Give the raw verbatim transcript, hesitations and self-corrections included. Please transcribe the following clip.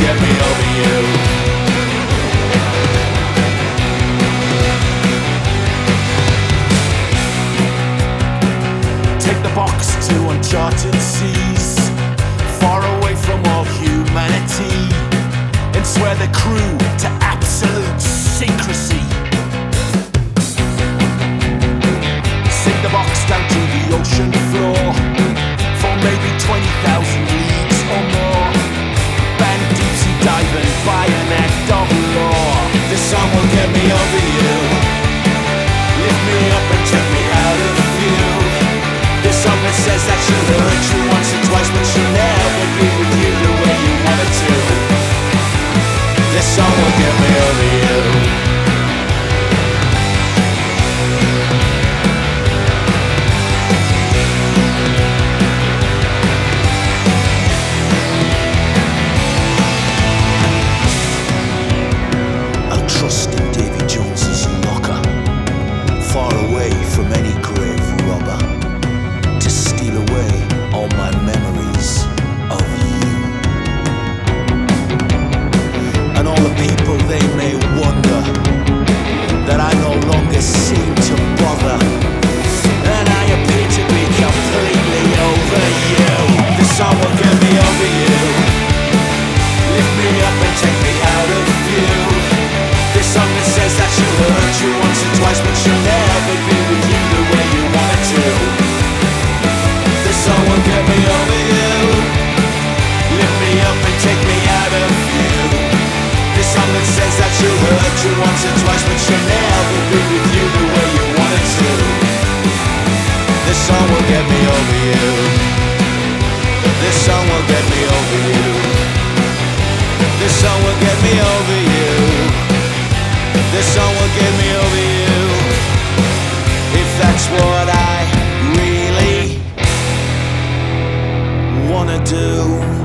get me over you. Take the box to uncharted seas, far away from all humanity, and swear the crew to absolute secrecy. Sink the box down to the ocean floor, for maybe twenty thousand leagues or more. Bang deep sea diving by an act of law. This song will get me over you, lift me up and take me out of view. This song that says that she'll hurt you once or twice, but she'll never be with you the way you want her to. This song will get me over you. I'll trust in Davy Jones's locker, far away from any grave robber, to steal away all my memories of you. And all the people, they may wonder that I no longer seem to bother, and I appear to be completely over you. This song will get me over you, lift me up and take me out of view. This song that says that she'll hurt you once or twice, but she'll never be with you the way you want her to. This song will get me over you, lift me up and take me out of view. This song that says that she'll hurt you once or twice, but she'll never be with you the way you want her to. This song will get me over you. This song will get me over you. This song will get me over you. This song will get me over you. If that's what I really wanna do.